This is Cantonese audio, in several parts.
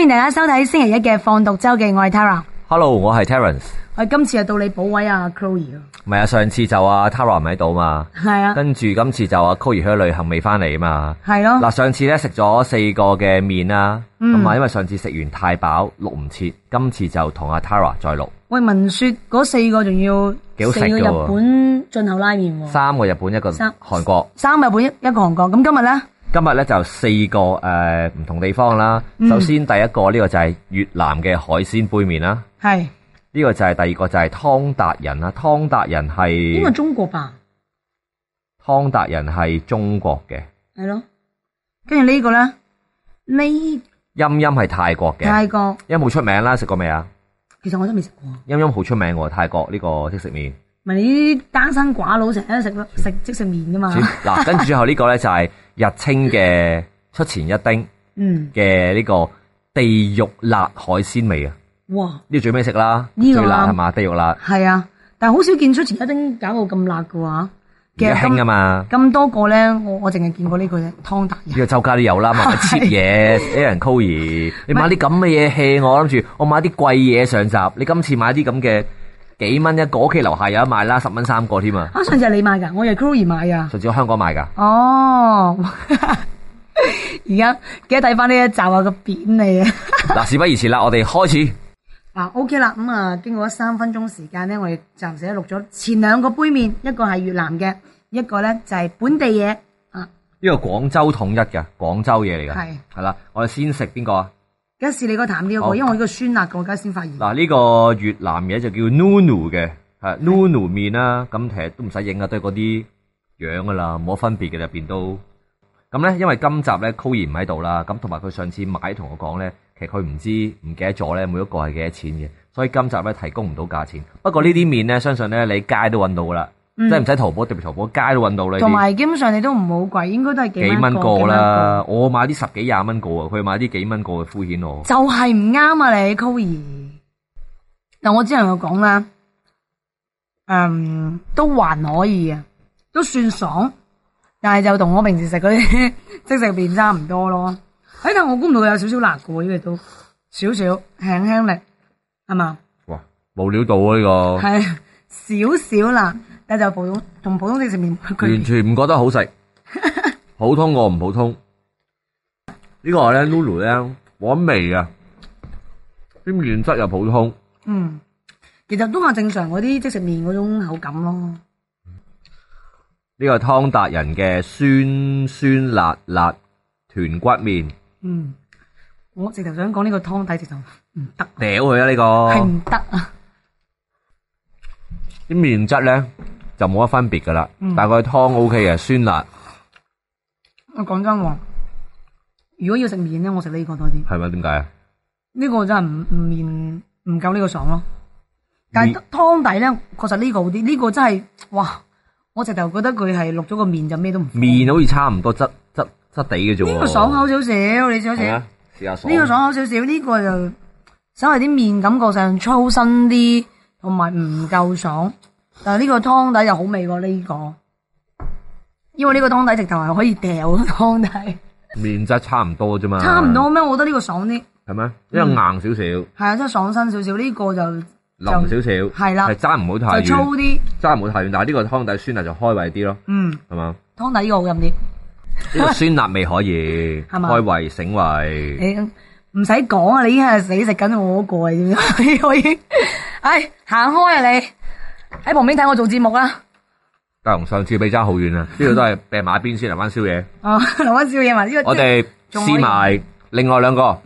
歡迎大家收睇星期一嘅放毒周記，我係 Tara。Hello， 我係 Terence。 今次到你補位啊 Chloe 啊。 唔係啊，上次就Tara 唔喺度嘛。 係啊。 跟住今次就Chloe 去旅行未翻嚟啊嘛。 係咯。 嗱，上次咧食咗4個嘅麵啦，咁啊因為上次食完太飽錄唔切，今次就同Tara 再錄。喂， 聞說嗰4個仲要4個日本進口拉麵喎。3 個日本，1個韓國。 3個日本，1個韓國。咁今日咧？ 今日咧就4個唔同地方啦。首先第一個呢個就係越南嘅海鮮杯麵啦。係。呢個就係第二個就係湯達人啦。湯達人係應該中國吧？ 湯達人係中國嘅。係咯。 跟住呢個咧，陰陰係泰國嘅。 泰國。陰好出名啦，食過未啊？ 其實我都未食過。 陰好出名喎，泰國呢個即食麵。 咪你啲單身寡佬成日食即食麵噶嘛？ 嗱，跟住最後呢個咧就係日清嘅出前一丁嘅呢個地獄辣海鮮味啊！哇！呢個最尾食啦，最辣係嘛？地獄辣係啊，但係好少見出前一丁搞到咁辣嘅話， 其實興啊嘛！ 咁多個咧，我淨係見過呢個啫，湯達人。 呢個周街都有啦，買切嘢，Aaron Coie，你買啲咁嘅嘢 hea 我，諗住我買啲貴嘢上集，你今次買啲咁嘅。幾蚊一個，屋企樓下有得賣啦，10蚊3個添啊！ 上次係你買噶，我以為 Chloe 買噶。 上次喺香港買噶。 哦，而家記得睇翻呢一集個扁你啊！ 嗱，事不宜遲啦，我哋開始。 OK 啦，經過咗3分鐘時間咧，我哋暫時錄咗前2個杯麵，一個係越南嘅，一個咧就係本地嘢啊。 呢個廣州統一嘅廣州嘢嚟噶。係啦，我哋先食邊個啊？ 而家試你個淡啲嗰個，因為我呢個酸辣嘅，我而家先發現。 嗱，呢個越南嘢就叫 Nunu 嘅，係 Nunu 麵啦。咁其實都唔使影啊，都係嗰啲樣噶啦，冇乜分別嘅入邊都。咁咧，因為今集咧 Chloe 唔喺度啦，咁同埋佢上次買同我講咧，其實佢唔記得咗咧，每一個係幾多錢嘅，所以今集咧提供唔到價錢。不過呢啲麵咧，相信咧你街都揾到噶啦。即係唔使淘寶，特別淘寶街都揾到啦。 同埋基本上你都唔好貴，應該都係幾蚊個啦。我買啲10幾20蚊個啊，佢買啲幾蚊個嘅敷衍我。 就係唔啱啊你 Chloe。嗱，我只能夠講啦，都還可以啊，都算爽，但係就同我平時食嗰啲即食麵差唔多咯。但係我估唔到有少少辣嘅，呢個都少少輕輕力係嘛？ 哇，冇料到啊呢個。 係少少辣。但就同普通即食麵完全唔覺得好食，普通過唔普通。呢個咧 Nunu 咧冇乜味啊，啲麵質又普通。 其實都係正常嗰啲即食麵嗰種口感咯。 呢個湯達人嘅酸酸辣辣豚骨麵。 我直頭想講呢個湯底直頭唔得。 屌佢啊呢個！ 係唔得啊！ 啲麵質咧就冇乜分別噶啦，但係佢湯 OK 嘅，酸辣。 我講真話，如果要食麵咧，我食呢個多啲。 係咪？點解啊？ 呢個真係麵唔夠呢個爽咯。但係湯底咧，確實呢個好啲。呢個真係哇！我直頭覺得佢係落咗個麵就咩都唔。 麵好似差唔多質地嘅啫喎。 呢個爽口少少，你試下試下爽。 呢個爽口少少，呢個就稍微啲麵感覺上粗身啲。同埋唔夠爽，但係呢個湯底又好味喎呢個，因為呢個湯底直頭係可以掉湯底。麵質差唔多啫嘛。 差唔多咩？我覺得呢個爽啲。 係咩？因為硬少少。係啊，即係爽身少少。呢個就腍少少。係啦。係爭唔好太遠。 就粗啲。爭唔好太遠，但係呢個湯底酸辣就開胃啲咯。係嘛？ 湯底呢個好飲啲。 呢個酸辣味可以開胃醒胃。 你唔使講啊！你已經係死食緊我嗰個嚟，點解？我已經。唉，行開啊你！喺旁邊睇我做節目啦。 但同上次比爭好遠啊！呢個都係病埋一邊先，留翻宵夜。 留翻宵夜嘛？呢個我哋試埋另外2個。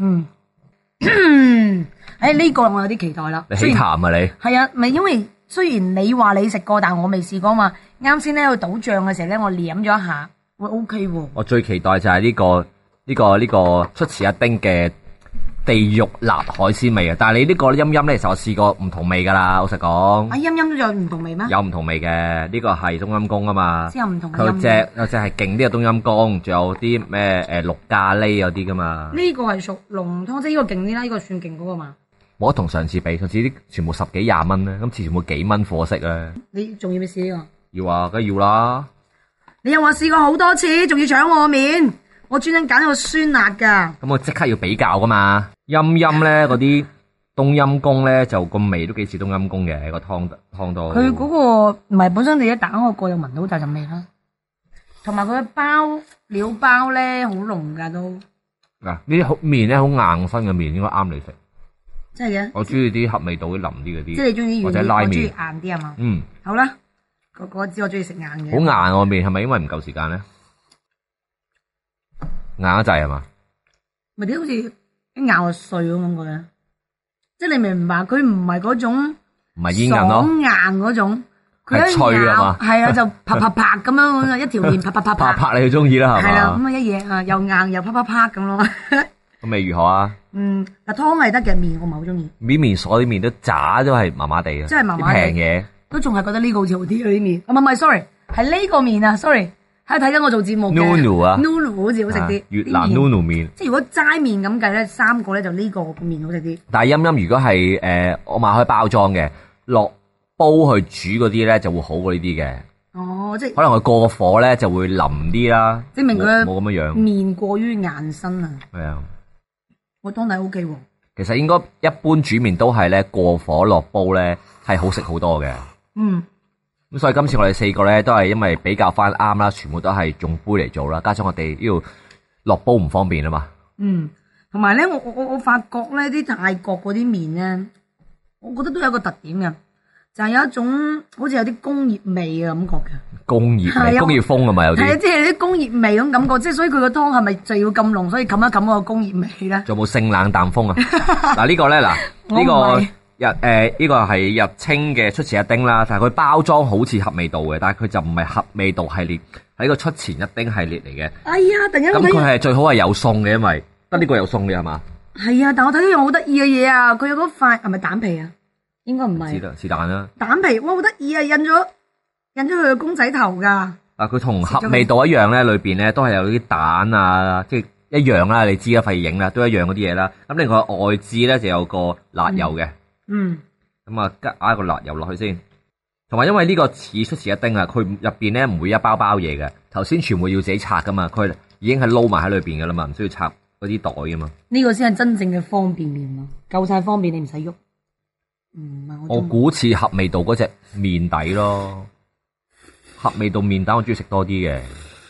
呢個我有啲期待啦。 你起痰啊你？係啊，咪因為雖然你話你食過，但我未試過嘛。啱先咧去倒醬嘅時候咧，我舐咗一下，會 OK 喎。我最期待就係呢個出前一丁嘅。地獄辣海鮮味啊！但係你呢個陰陰咧，其實我試過唔同味噶啦，老實講。 陰陰都有唔同味咩？ 有唔同味嘅，呢個係冬陰功啊嘛。 先有唔同嘅。 佢有隻係勁啲嘅冬陰功，仲有啲咩綠咖喱嗰啲噶嘛。 呢個係屬濃湯，即係呢個勁啲啦，呢個算勁嗰個嘛。 冇得同上次比，上次啲全部10幾20蚊咧，今次全部幾蚊貨色咧。 你仲要唔要試呢個？ 要啊，梗係要啦。 你又話試過好多次，仲要搶我面， 我專登揀咗個酸辣㗎。 咁我即刻要比較噶嘛。陰陰咧嗰啲冬陰功咧就個味都幾似冬陰功嘅個湯度。 佢嗰個唔係本身你一打開個又聞到大陣味啦，同埋佢嘅料包咧好濃㗎都。 嗱，呢啲麵咧好硬身嘅麵應該啱你食。 真係嘅。 我中意啲合味道啲腍啲嗰啲。 即係你中意軟啲， 或者拉我中意麵。 硬啲係嘛？ 嗯。 好啦，我知我中意食硬嘅。 好硬個麵係咪因為唔夠時間咧？硬得滯係嘛？ 咪啲好似一咬就碎咁感覺咧，即係你明唔明白？佢唔係嗰種唔係煙韌咯， 爽硬嗰種，佢係一脆啊嘛咬係啊就啪啪啪咁樣一條麵啪啪啪啪啪， 啪你就中意啦係係啦， 嘛？ 咁啊一嘢啊又硬又啪啪啪咁咯。 咁味如何啊？ 嗱湯係得嘅，麵我唔係好中意， 麵所啲麵都渣都係麻麻地嘅， 真係麻麻地啲平嘢。 都仲係覺得呢個好似好啲啊啲麵。唔係 sorry，係呢個麵啊 sorry，喺睇緊我做節目嘅 Nunu 啊 Nunu 好似好食啲， 越南啲麵 Nunu 麵。 即係如果齋麵咁計咧，三個咧就呢個麵好食啲。 但係陰陰如果係我買開包裝嘅，落煲去煮嗰啲咧就會好過呢啲嘅。 哦，即係可能佢過火咧就會腍啲啦， 證明佢冇咁樣樣。 麵過於硬身啊！ 係啊， 我湯底 O K 喎。 其實應該一般煮麵都係咧過火落煲咧係好食好多嘅。 嗯， 咁所以今次我哋四個咧都係因為比較翻啱啦，全部都係用杯嚟做啦，加上我哋呢度落煲唔方便啊嘛。 嗯，同埋咧，我發覺咧啲泰國嗰啲麵咧，我覺得都有一個特點嘅，就係有一種好似有啲工業味嘅感覺嘅。 工業味、 係啊工業風啊嘛，有係啊， 啲。 即係啲工業味咁感覺，即係所以佢個湯係咪就要咁濃，所以冚一冚個工業味咧？ 仲有冇性冷淡風啊？嗱呢個咧，嗱我唔呢個係呢個係日清嘅出前一丁啦，但係佢包裝好似合味道嘅，但係佢就唔係合味道系列，係一個出前一丁系列嚟嘅。 哎呀，突然間咁佢我睇係最好係有餸嘅，因為得呢個有餸嘅係嘛？ 係啊，但我睇到樣好得意嘅嘢啊！佢有嗰塊係咪蛋皮啊？應該唔係。 是但是但啦。 蛋皮，哇好得意啊！印咗佢個公仔頭㗎。 啊，佢同合味道一樣咧，裏邊咧都係有啲蛋啊，即係一樣啦，你知啦，費影啦，都一樣嗰啲嘢啦。咁另外外置咧就有個辣油嘅， 嗯， 咁啊加個辣油落去先。同埋因為呢個似出前一丁啊，佢入邊咧唔會一包包嘢嘅，頭先全部要自己拆噶嘛，佢已經係撈埋喺裏邊噶啦嘛，唔需要拆嗰啲袋噶嘛。 呢個先係真正嘅方便麵咯，夠晒方便你唔使喐。唔係我我估似合味道嗰隻麵底咯，合味道麵底我中意食多啲嘅。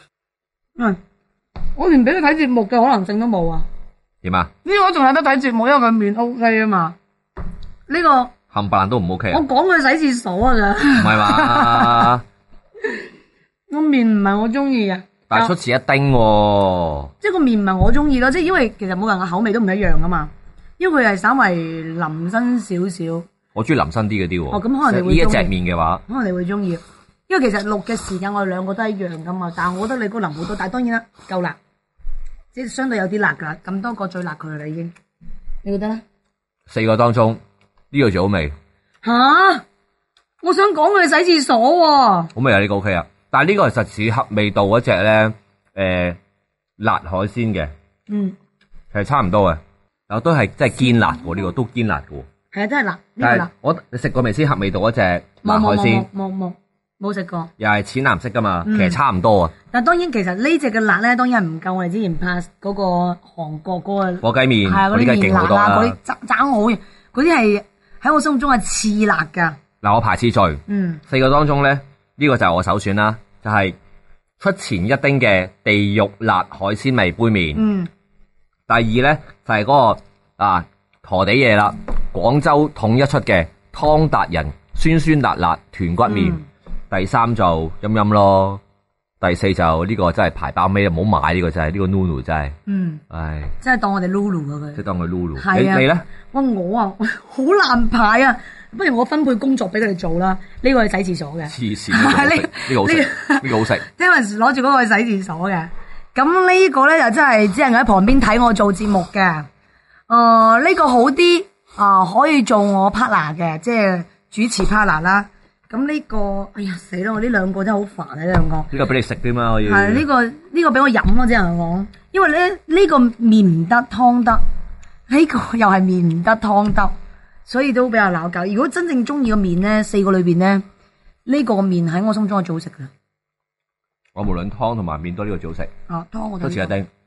我連俾佢睇節目嘅可能性都冇啊！ 點啊？ 呢個仲有得睇節目，因為佢面 O K 啊嘛。呢個冚唪唥都唔 OK 啊？ 我講佢洗廁所啊咋， 唔係嘛？ 個面唔係我中意嘅。 但係出前一丁喎。 即係個面唔係我中意咯，即係因為其實每個人嘅口味都唔一樣噶嘛。因為佢係稍微腍身少少， 我中意淋身啲嗰啲喎。 哦咁可能你會呢一隻鍾意麵嘅話， 可能你會中意。因為其實錄嘅時間我哋兩個都係一樣噶嘛，但係我覺得你嗰淋好多，但係當然啦，夠辣，即係相對有啲辣噶，咁多個最辣佢啦已經。你覺得咧？ 4個當中呢個最好味， 吓！我想講佢洗廁所喎。 好味啊！呢個 OK 啊，但係呢個係實似合味道嗰隻咧，辣海鮮嘅， 嗯， 其實差唔多嘅，但都係真係堅辣喎，呢個都堅辣嘅喎。 係啊，真係辣，呢個但係辣。 你食過未先？合味道嗰隻辣海鮮， 冇食過。 又係淺藍色噶嘛， 嗯其實差唔多啊。 但當然其實呢只嘅辣咧，當然係唔夠我哋之前拍嗰個韓國嗰個火雞麵係啊嗰嗰啲梗係啲麵勁好多辣啊，嗰啦啲。爭好嘅，嗰啲係喺我心目中係次辣㗎。 嗱，我排次序， 嗯， 4個當中咧，呢個就係我首選啦，就係出前一丁嘅地獄辣海鮮味杯麵。 嗯， 第二咧就係嗰個陀地嘢啦，廣州統一出嘅湯達人酸酸辣辣豚骨麵。第三就陰陰咯，第四就呢個真係排爆尾，唔好買呢個真係呢個 Nunu 真係，唉， 真係當我哋 Lulu 啊佢。 即係當佢 Lulu。 係啊你咧？ 哇！我啊好難排啊，不如我分配工作俾佢哋做啦。呢個係洗廁所嘅， 黐線，呢個好食，呢個好食。 因為攞住嗰個去洗廁所嘅。咁呢個咧就真係只能喺旁邊睇我做節目嘅。呢個好啲可以做我 partner 嘅，即係主持 partner 啦。咁呢個，哎呀死啦！我呢兩個真係好煩啊，呢兩個。 呢個俾你食啲嘛可以。 係呢個俾我飲咯，只能講，因為咧呢個麵唔得湯得，呢個又係麵唔得湯得，所以都比較鬧交。如果真正中意個麵咧，4個裏邊咧，呢個麵喺我心中係最好食嘅。 我無論湯同埋麵都呢個最好食。 湯我出前一丁。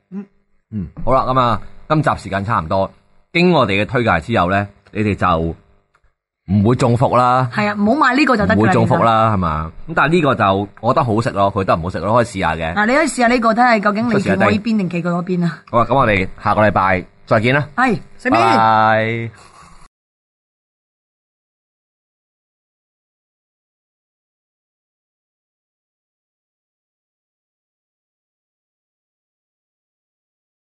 好啦，咁啊，今集時間差唔多，經我哋嘅推介之後咧，你哋就唔會中伏啦， 係啊，唔好買呢個就得㗎唔會中伏其實啦，係嘛？咁但係呢個就我覺得好食咯，佢覺得唔好食咯，可以試下嘅。 嗱，你可以試下呢個睇下究竟你企出試下我呢邊定企佢嗰邊啊。 好啦，咁我哋下個禮拜再見啦， 係，食拜邊？ 拜。